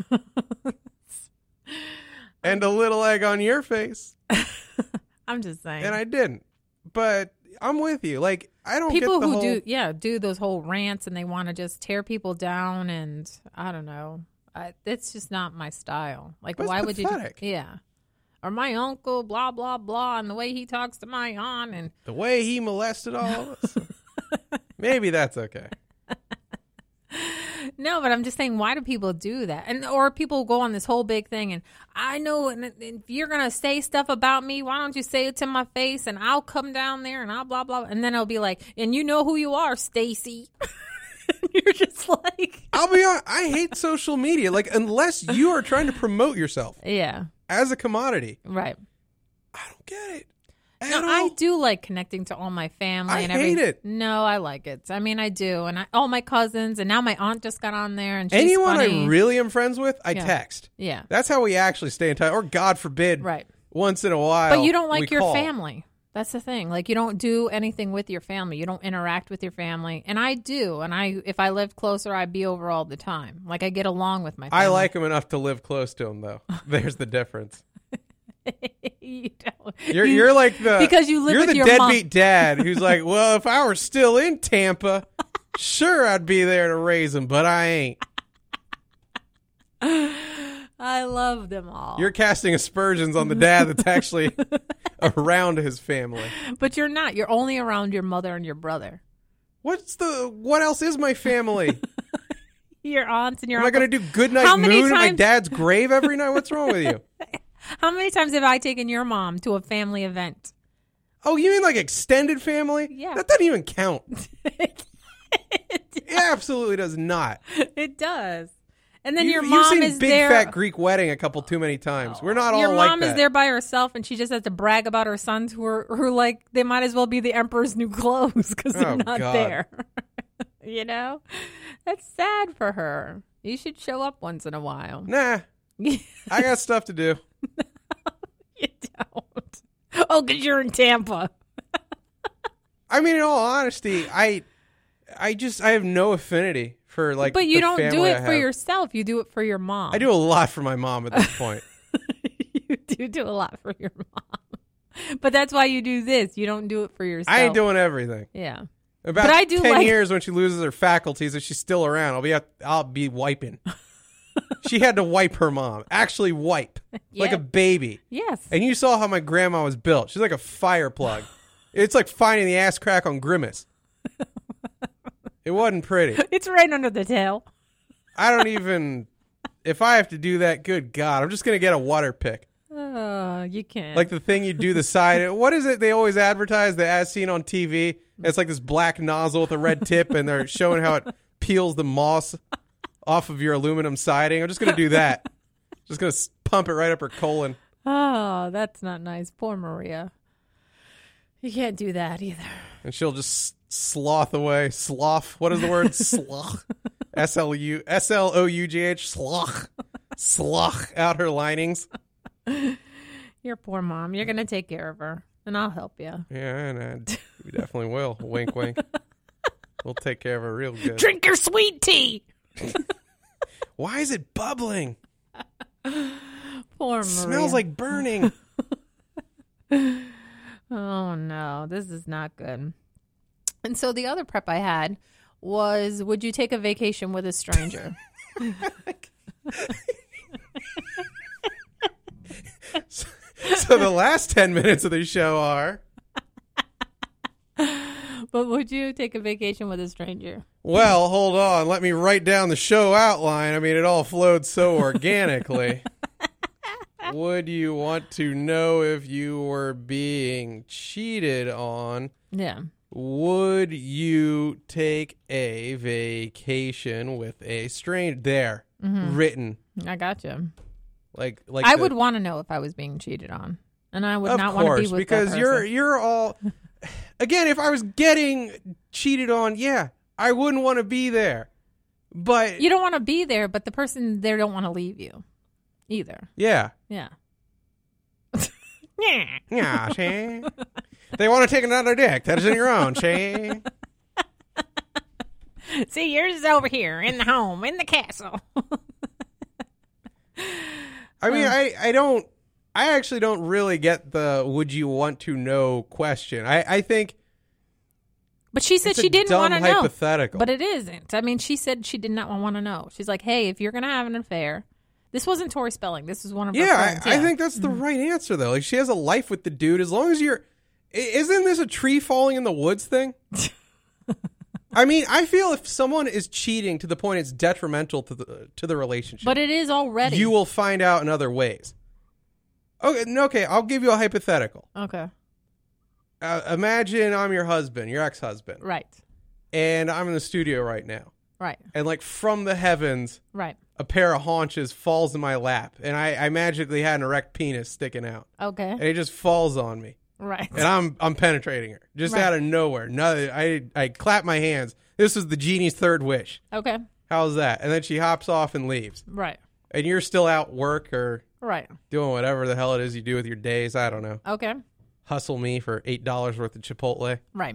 and a little egg on your face. I'm just saying. And I didn't. But I'm with you. Like, I don't People get the who whole... do those whole rants and they want to just tear people down, and I don't know. It's just not my style. Like, But it's why would pathetic. you? Yeah. Or my uncle, blah blah blah, and the way he talks to my aunt, and The way he molested all of us. Maybe that's okay. no, but I'm just saying, why do people do that? And or people go on this whole big thing, and I know, and if you're gonna say stuff about me, why don't you say it to my face, and I'll come down there and I'll blah blah, and then it'll be like, and you know who you are, Stacy. You're just like, I'll be honest, I hate social media. Like, unless you are trying to promote yourself yeah, as a commodity, right. I don't get it. At No, all. I do like connecting to all my family I and hate everything. it. No, I like it. I mean, I do, and all my cousins, and now my aunt just got on there, and she's Anyone funny. I really am friends with, I Yeah. text. Yeah, That's how we actually stay in touch. Or God forbid, right. once in a while. But you don't like we your call. family. That's the thing. Like, you don't do anything with your family. You don't interact with your family. And I do. And if I lived closer, I'd be over all the time. Like, I get along with my family. I like him enough to live close to him, though. There's the difference. You don't. You're like the because you live you're with the your deadbeat mom. dad who's like, well, if I were still in Tampa, sure I'd be there to raise him, but I ain't. I love them all. You're casting aspersions on the dad that's actually around his family. But you're not. You're only around your mother and your brother. What else is my family? Your aunts and your Am I uncle. going to do Goodnight How many Moon at my times- dad's grave every night? What's wrong with you? How many times have I taken your mom to a family event? Oh, you mean like extended family? Yeah. That doesn't even count. It absolutely does not. It does. And then You- your you've mom seen is Big there. Fat Greek Wedding a couple too many times. We're not all Your like mom that. is there by herself, and she just has to brag about her sons who are like they might as well be the emperor's new clothes because they're Oh, not God. there. You know, that's sad for her. You should show up once in a while. Nah, I got stuff to do. You don't. Oh, because you're in Tampa. I mean, in all honesty, I have no affinity for like. But you the don't do family it I for have. yourself. You do it for your mom. I do a lot for my mom at this point. You do a lot for your mom. But that's why you do this. You don't do it for yourself. I ain't doing everything. Yeah. About But I do 10 like- years when she loses her faculties, if she's still around, I'll be wiping. She had to wipe her mom. Actually wipe. Like Yeah. a baby. Yes. And you saw how my grandma was built. She's like a fire plug. It's like finding the ass crack on Grimace. It wasn't pretty. It's right under the tail. I don't even... If I have to do that, good God, I'm just going to get a water pick. Oh, you can't. Like the thing you do the side. What is it they always advertise, the as seen on TV? It's like this black nozzle with a red tip, and they're showing how it peels the moss off of your aluminum siding. I'm just going to do that. Just going to pump it right up her colon. Oh, that's not nice. Poor Maria. You can't do that either. And she'll just sloth away. Slough. What is the word? Slough. S-L-O-U-G-H. Slough. Slough out her linings. Your poor mom. You're going to take care of her, and I'll help you. Yeah, and we definitely will. Wink, wink. We'll take care of her real good. Drink your sweet tea. Why is it bubbling? Poor Maria. Smells like burning. Oh, no. This is not good. And so the other prep I had was, would you take a vacation with a stranger? So the last 10 minutes of the show are, But would you take a vacation with a stranger? well, hold on. Let me write down the show outline. I mean, it all flowed so organically. Would you want to know if you were being cheated on? Yeah. Would you take a vacation with a stranger? There, written. I got you. Like I the- would want to know if I was being cheated on. And I would of not want to course, be with because that person. you're all. Again, if I was getting cheated on, yeah, I wouldn't want to be there. But You don't want to be there, but the person there don't want to leave you either. yeah, Yeah. Yeah. Yeah, see? They want to take another dick. That is in your own, see? See, yours is over here in the home, in the castle. I mean, I actually don't really get the would you want to know question. I think But she said it's she a didn't dumb want to know. hypothetical. But it isn't. I mean, she said she did not want to know. She's like, hey, if you're going to have an affair, this wasn't Tori Spelling. This is one of her friends. I think that's the right answer, though. Like, she has a life with the dude. As long as you're... Isn't this a tree falling in the woods thing? I mean, I feel if someone is cheating to the point it's detrimental to the relationship. But it is already. You will find out in other ways. Okay, I'll give you a hypothetical. Okay. Imagine I'm your husband, your ex-husband. Right. And I'm in the studio right now. Right. And like from the heavens, Right. a pair of haunches falls in my lap. And I magically had an erect penis sticking out. Okay. And it just falls on me. Right. And I'm penetrating her. Just Right. out of nowhere. No, I clap my hands. This is the genie's third wish. Okay. How's that? And then she hops off and leaves. Right. And you're still out work or Right. doing whatever the hell it is you do with your days. I don't know. Okay. Hustle me for $8 worth of Chipotle. Right.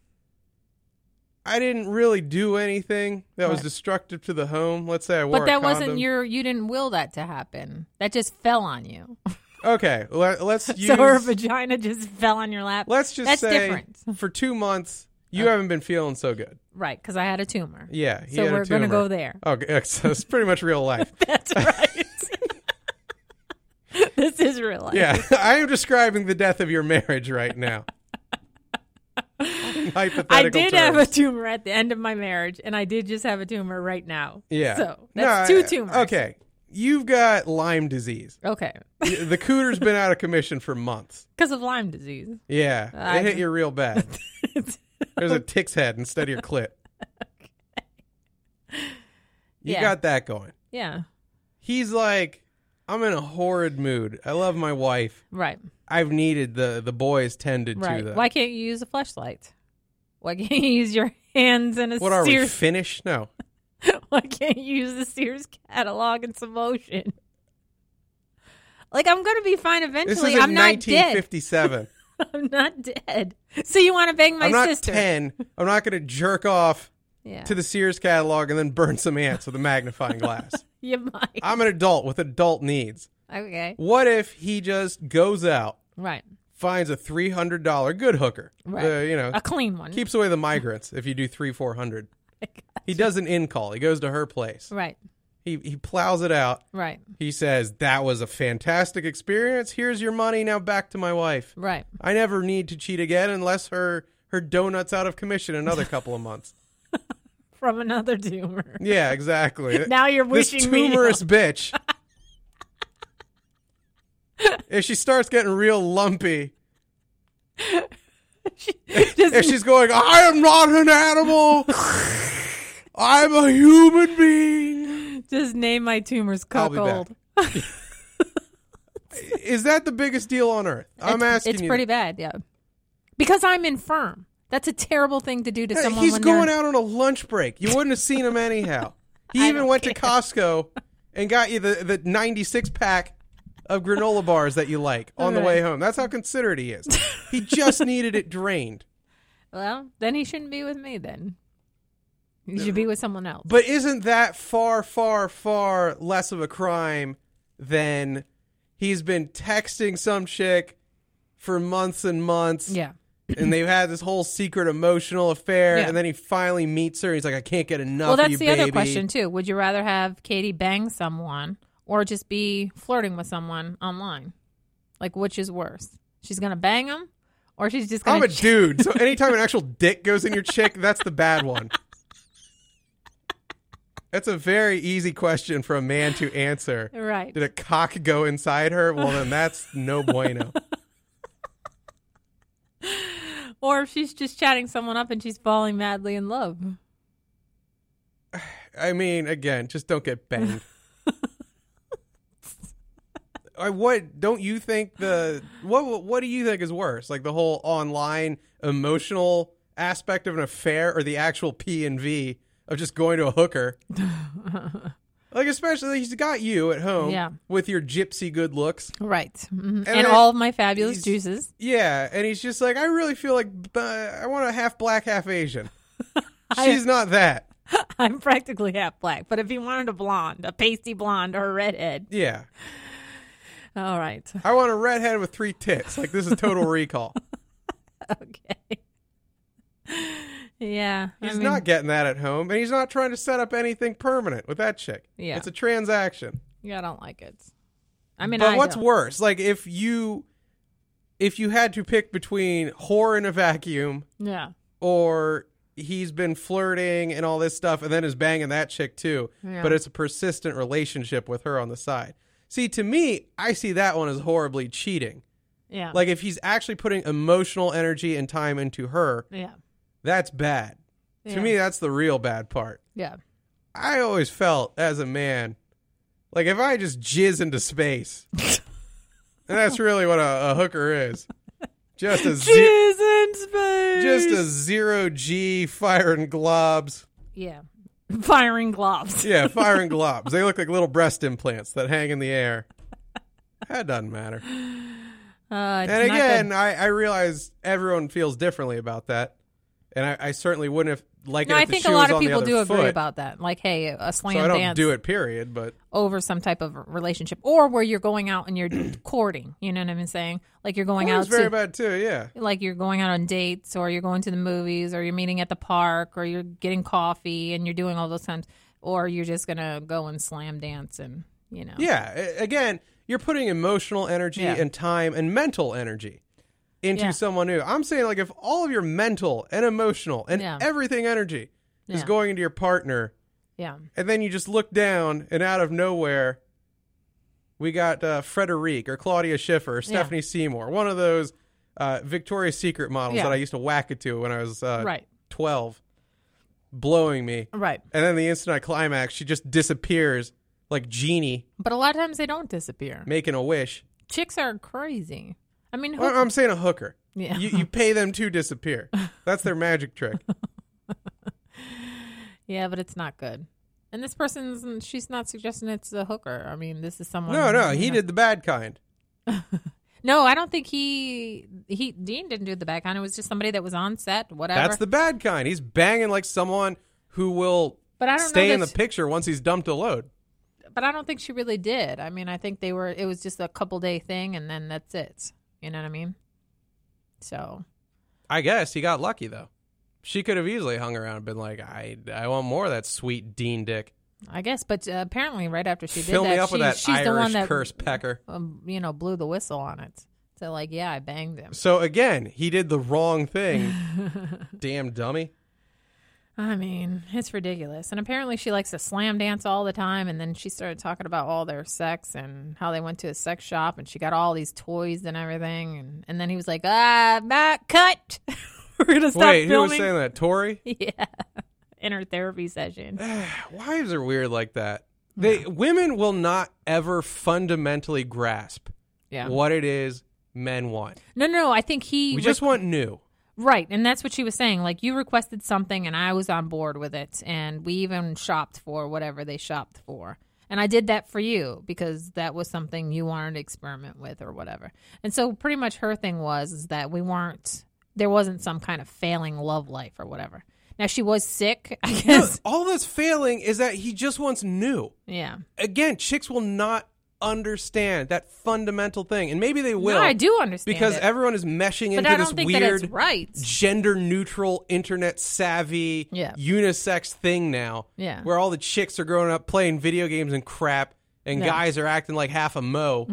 I didn't really do anything that was Right. destructive to the home. Let's say I wore But that a condom. wasn't you didn't will that to happen. That just fell on you. Okay, let's use... So her vagina just fell on your lap. Let's just That's say different. for 2 months, you haven't been feeling so good. Right, because I had a tumor. Yeah. he So had a we're going to tumor. go there. Okay, so it's pretty much real life. That's right. This is real life. Yeah, I am describing the death of your marriage right now. Hypothetical I did have a terms. tumor at the end of my marriage, and I did just have a tumor right now. Yeah. So that's two tumors. Okay, you've got Lyme disease. Okay. The cooter's been out of commission for months. Because of Lyme disease. Yeah, it hit you real bad. There's a tick's head instead of your clit. You Yeah. got that going. Yeah. He's like, I'm in a horrid mood. I love my wife. Right. I've needed the boys tended to Right. them. Why can't you use a fleshlight? Why can't you use your hands and a What are we, Sears? Finnish? No. Why can't you use the Sears catalog and some motion? Like, I'm going to be fine This eventually. is I'm in not dead. 1957. I'm not dead. So you want to bang my I'm not sister? 10. I'm not going to jerk off Yeah. to the Sears catalog and then burn some ants with a magnifying glass. You might. I'm an adult with adult needs. Okay. What if he just goes out, Right. finds a $300 good hooker? Right. You know, A clean one. keeps away the migrants if you do $300-400. He does an in-call. He goes to her place. Right. He plows it out. Right. He says, that was a fantastic experience. Here's your money. Now back to my wife. Right. I never need to cheat again unless her donut's out of commission another couple of months. From another tumor. Yeah, exactly. Now you're This wishing me tumorous bitch. If she starts getting real lumpy, if she's going, I am not an animal. I'm a human being. Just name my tumors I'll be cuckold. back. Is that the biggest deal on earth? I'm asking It's you. pretty bad, yeah. Because I'm infirm. That's a terrible thing to do to someone He's when going they're... out on a lunch break. You wouldn't have seen him anyhow. He I even don't went to care. Costco and got you the 96 pack of granola bars that you like on the Right. way home. That's how considerate he is. He just needed it drained. Well, then he shouldn't be with me then. He should be with someone else. But isn't that far, far, far less of a crime than he's been texting some chick for months and months? Yeah. And they've had this whole secret emotional affair, Yeah. and then he finally meets her. And he's like, I can't get enough Well, of that's you, the baby. other question, too. Would you rather have Katie bang someone or just be flirting with someone online? Like, which is worse? She's going to bang him or she's just going I'm to... a dude, so anytime an actual dick goes in your chick, that's the bad one. That's a very easy question for a man to answer. Right. Did a cock go inside her? Well, then that's no bueno. Or if she's just chatting someone up and she's falling madly in love. I mean, again, just don't get banged. What don't you think what do you think is worse? Like the whole online emotional aspect of an affair or the actual P&V of just going to a hooker? Like, especially, he's got you at home Yeah. with your gypsy good looks. Right. Mhm. And then all of my fabulous he's- juices. Yeah, and he's just like, I really feel like I want a half black, half Asian. She's not that. I'm practically half black, but if you wanted a blonde, a pasty blonde or a redhead, Yeah. all right. I want a redhead with 3 tits. Like, this is Total Recall. Okay. Yeah. He's not getting that at home, and he's not trying to set up anything permanent with that chick. Yeah. It's a transaction. Yeah, I don't like it. I mean, But I what's don't. worse? Like, if you had to pick between whore in a vacuum Yeah. or he's been flirting and all this stuff and then is banging that chick too, Yeah. but it's a persistent relationship with her on the side. See, to me, I see that one as horribly cheating. Yeah. Like, if he's actually putting emotional energy and time into her, Yeah. that's bad. Yeah. To me, that's the real bad part. Yeah. I always felt as a man, like, if I just jizz into space, and that's really what a hooker is. Just a Jizz in space. just a 0G firing globs. Yeah. Firing gloves. Yeah, firing globs. They look like little breast implants that hang in the air. That doesn't matter. It's And not again, good. I realize everyone feels differently about that. And I certainly wouldn't have liked No, it I if the think shoe a lot was of on the people other do agree foot. about that. Like, hey, a slam So I don't dance do it, period. But over some type of relationship, or where you're going out and you're courting. You know what I'm saying? Like you're going out it's very to, bad too, yeah. like you're going out on dates, or you're going to the movies, or you're meeting at the park, or you're getting coffee, and you're doing all those times, or you're just gonna go and slam dance, and you know, Yeah, again, you're putting emotional energy Yeah. and time and mental energy into Yeah. someone new. I'm saying, like, if all of your mental and emotional and Yeah. everything energy is Yeah. going into your partner, yeah, and then you just look down and out of nowhere, we got Frederique or Claudia Schiffer or Stephanie Seymour, one of those Victoria's Secret models Yeah. that I used to whack it to when I was right, 12, blowing me. right. And then the instant I climax, she just disappears like Genie But a lot of times they don't disappear. making a wish. Chicks are crazy. I mean, Well, I'm saying a hooker. Yeah. You pay them to disappear. That's their magic trick. yeah, but it's not good. And this she's not suggesting it's a hooker. I mean, this is someone. No, you he know. did the bad kind. No, I don't think Dean didn't do the back kind. It was just somebody that was on set, whatever. That's the bad kind. He's banging like someone who will But I don't stay know in the that- picture once he's dumped a load. But I don't think she really did. I mean, I think it was just a couple day thing, and then that's it. You know what I mean? So I guess he got lucky, though. She could have easily hung around and been like, I want more of that sweet Dean dick. I guess, but apparently, right after she did Fill that, me up with that she's Irish the one that curse pecker. blew the whistle on it. So, like, yeah, I banged him. So, again, he did the wrong thing. Damn dummy. I mean, it's ridiculous. And apparently she likes to slam dance all the time. And then she started talking about all their sex and how they went to a sex shop and she got all these toys and everything. And then he was like, Matt, cut. We're going to stop Wait, who was filming. saying that? Tori? Yeah. In her therapy session. Wives are weird like that. Women will not ever fundamentally grasp Yeah. what it is men want. No. I think We just want new. Right, and that's what she was saying. Like, you requested something, and I was on board with it, and we even shopped for whatever they shopped for. And I did that for you because that was something you wanted to experiment with or whatever. And so pretty much her thing is that there wasn't some kind of failing love life or whatever. Now, she was sick, I No, guess. all that's failing is that he just wants new. Yeah. Again, chicks will not understand that fundamental thing, and maybe they will. No, I do understand because it. everyone is meshing But into I this don't think that it's weird right. gender neutral, internet savvy, Yeah. unisex thing now. Yeah. Where all the chicks are growing up playing video games and crap, and Yeah. guys are acting like half a mo.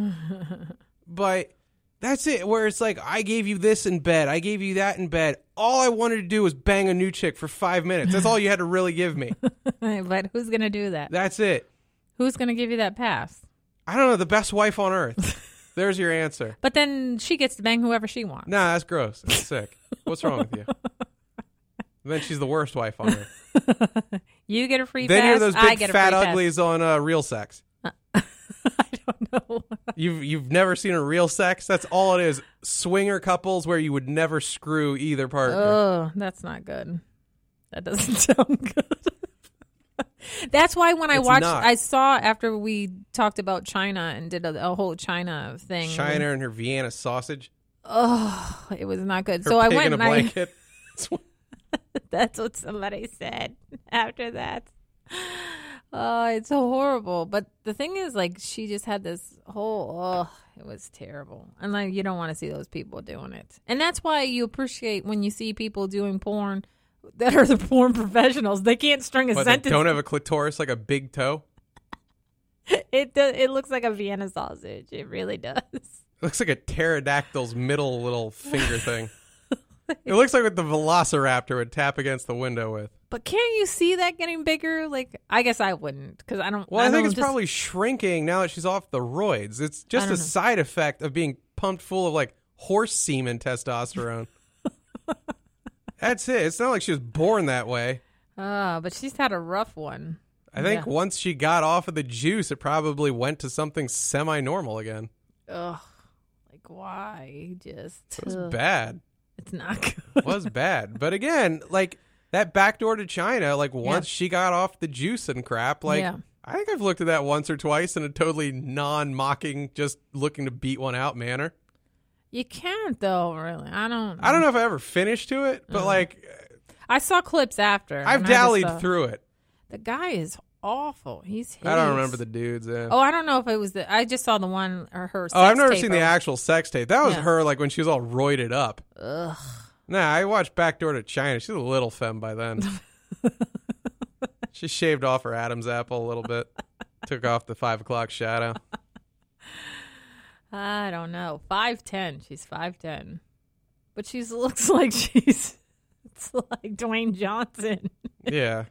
But that's it. Where it's like, I gave you this in bed, I gave you that in bed. All I wanted to do was bang a new chick for 5 minutes. That's all you had to really give me. But who's going to do that? That's it. Who's going to give you that pass? I don't know, the best wife on earth. There's your answer. But then she gets to bang whoever she wants. Nah, that's gross. That's sick. What's wrong with you? Then she's the worst wife on earth. You get a free Then pass. you're those I big get a fat free pass. uglies on Real Sex. I don't know. You've never seen a Real Sex? That's all it is. Swinger couples where you would never screw either partner. Oh, that's not good. That doesn't sound good. That's why when I It's watched, not. I saw after we talked about China and did a whole China thing. China and her Vienna sausage. Oh, it was not good. Her So I pig went in a and I, blanket. that's what somebody said after that. Oh, it's so horrible. But the thing is, like, she just had this whole, it was terrible. And, like, you don't want to see those people doing it. And that's why you appreciate when you see people doing porn that are the porn professionals. They can't string a But they sentence. don't have a clitoris like a big toe. It looks like a Vienna sausage. It really does. It looks like a pterodactyl's middle little finger thing. It looks like what the velociraptor would tap against the window with. But can't you see that getting bigger? Like, I guess I wouldn't, because I don't. Well, I think don't it's just- probably shrinking now that she's off the roids. It's just don't a know. side effect of being pumped full of like horse semen testosterone. That's it. It's not like she was born that way. But she's had a rough one. I think Yeah. once she got off of the juice, it probably went to something semi-normal again. Ugh, like why? Just It was ugh. bad. It's not good. It was bad. But again, like that backdoor to China, like once Yeah. she got off the juice and crap, like Yeah. I think I've looked at that once or twice in a totally non-mocking, just looking to beat one out manner. You can't though, really. I don't I don't know if I ever finished to it, but like I saw clips after. I've and I just dallied thought, through it. The guy is awful. He's hideous. I don't remember the dudes. Yeah. Oh, I don't know if it was I just saw the one or her. Oh, I've sex never tape seen the or- actual sex tape. That was Yeah. her, like when she was all roided up. Ugh. Nah, I watched Backdoor to China. She's a little femme by then. She shaved off her Adam's apple a little bit. Took off the 5 o'clock shadow. I don't know. 5'10". She's 5'10", but she looks like she's. It's like Dwayne Johnson. Yeah.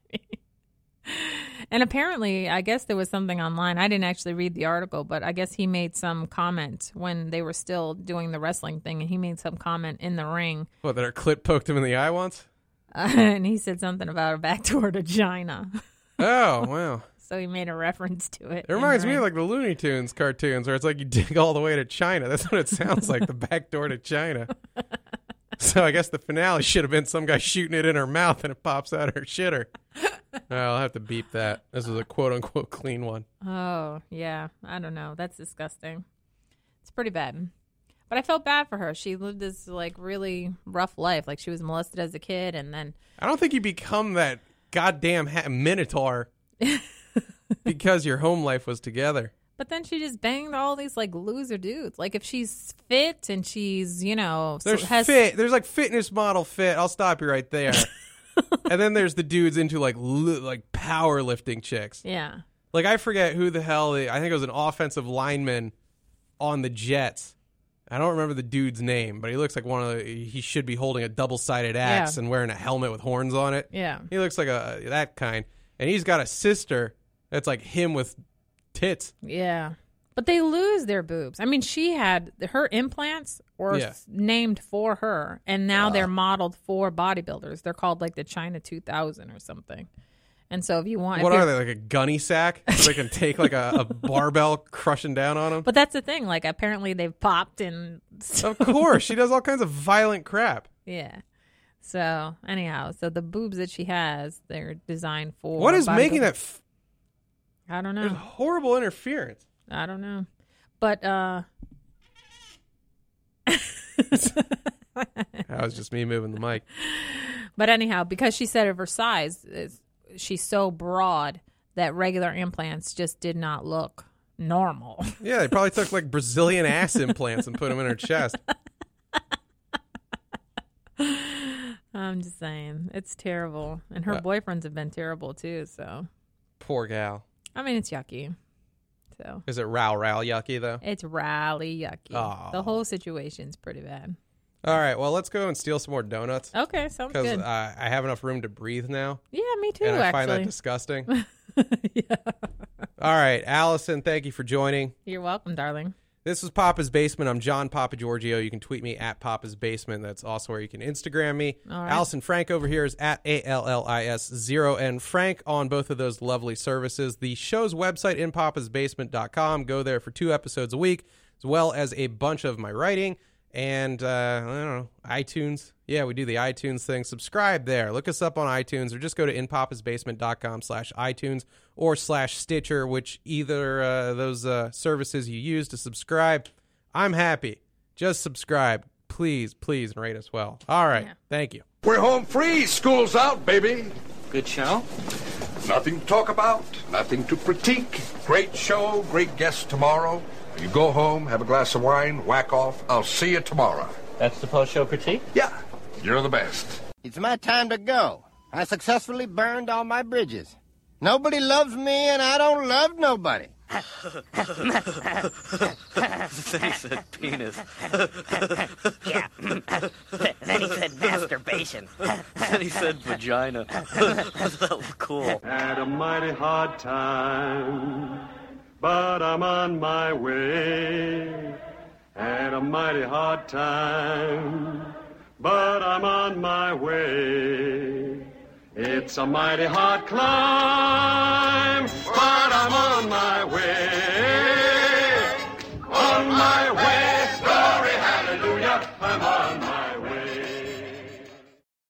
And apparently, I guess there was something online. I didn't actually read the article, but I guess he made some comment when they were still doing the wrestling thing, and he made some comment in the ring. What, that her clit poked him in the eye once? And he said something about a backdoor to China. Oh, wow. So he made a reference to it. It reminds me of like the Looney Tunes cartoons where it's like you dig all the way to China. That's what it sounds like, the backdoor to China. So I guess the finale should have been some guy shooting it in her mouth and it pops out her shitter. I'll have to beep that. This was a quote-unquote clean one. Oh, yeah. I don't know. That's disgusting. It's pretty bad. But I felt bad for her. She lived this like really rough life. Like she was molested as a kid, and then I don't think you become that goddamn minotaur because your home life was together. but then she just banged all these like loser dudes. Like if she's fit and she's There's like fitness model fit. I'll stop you right there. And then there's the dudes into like powerlifting chicks. yeah. Like I forget who the hell. I think it was an offensive lineman on the Jets. I don't remember the dude's name, but he looks like he should be holding a double-sided axe Yeah. and wearing a helmet with horns on it. Yeah. He looks like that kind. And he's got a sister that's like him with tits. Yeah. But they lose their boobs. I mean, she had her implants were Yeah. named for her, and now they're modeled for bodybuilders. They're called like the China 2000 or something. And so if you want, What are they, like a gunny sack? So they can take like a barbell crushing down on them? But that's the thing. Like apparently they've popped and Of course. She does all kinds of violent crap. yeah. So anyhow, so the boobs that she has, they're designed for. What is making bodybuilders. that? I don't There's know. horrible interference. I don't know. But That was just me moving the mic. But anyhow, because she said of her size, she's so broad that regular implants just did not look normal. Yeah, they probably took like Brazilian ass implants and put them in her chest. I'm just saying. It's terrible. And her boyfriends have been terrible too. So, Poor gal. I mean, it's yucky. So, Is it row yucky though? it's rally yucky. Aw. The whole situation's pretty bad. All right, well, let's go and steal some more donuts Okay, sounds because good. I have enough room to breathe now, Yeah, me too, and I find that actually. disgusting. Yeah. All right, Allison, thank you for joining. You're welcome, darling. This is Papa's Basement. I'm John Papa Giorgio. You can tweet me at Papa's Basement. That's also where you can Instagram me. All right. Allison Frank over here is at ALLIS0 and Frank on both of those lovely services. The show's website, inpapasbasement.com. Go there for 2 episodes a week, as well as a bunch of my writing And, I don't know, iTunes. Yeah, we do the iTunes thing. Subscribe there. Look us up on iTunes or just go to inpapasbasement.com/iTunes or /Stitcher, which either those services you use to subscribe. I'm happy. Just subscribe. Please, and rate us well. All right. Yeah. Thank you. We're home free. School's out, baby. Good show? Nothing to talk about. Nothing to critique. Great show. Great guests tomorrow. You go home, have a glass of wine, whack off. I'll see you tomorrow. That's the post-show critique? Yeah. You're the best. It's my time to go. I successfully burned all my bridges. Nobody loves me, and I don't love nobody. Then he said penis. Yeah. Then he said masturbation. Then he said vagina. That was cool. Had a mighty hard time, but I'm on my way. Had a mighty hard time, but I'm on my way. It's a mighty hard climb.